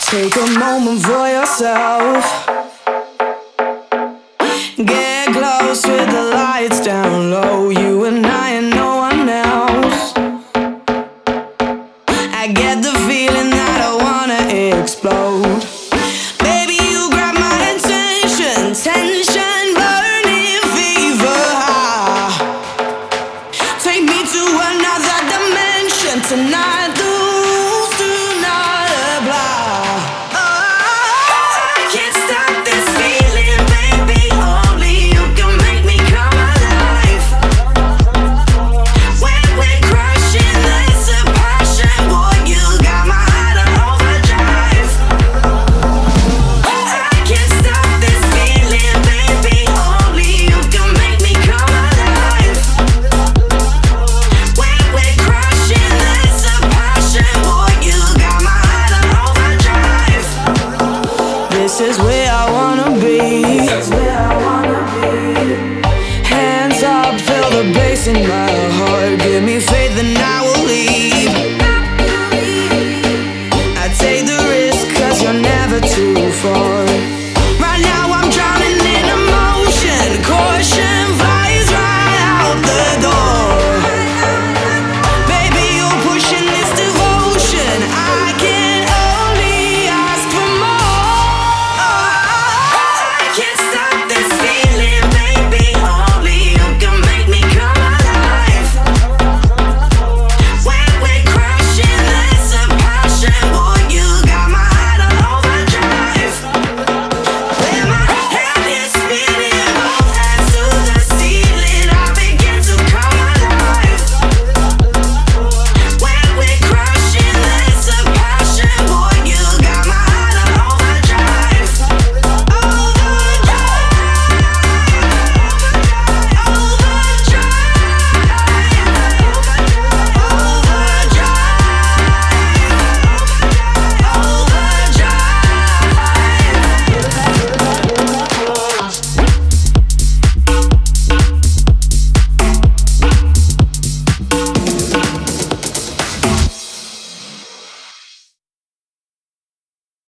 Take a moment for yourself. Get close with the lights down low. You and I and no one else. I get the feeling that I wanna explode. Baby, you grab my attention. Tension, burning fever high. Take me to another dimension tonight. Rules do not apply. I can't stop this feeling, baby. Only you can make me come alive. When we're crashing, there's a passion. Boy, you got my heart on overdrive. I can't stop this feeling, baby. Only you can make me come alive. When we're crashing, there's a passion. Boy, you got my heart on overdrive. This is where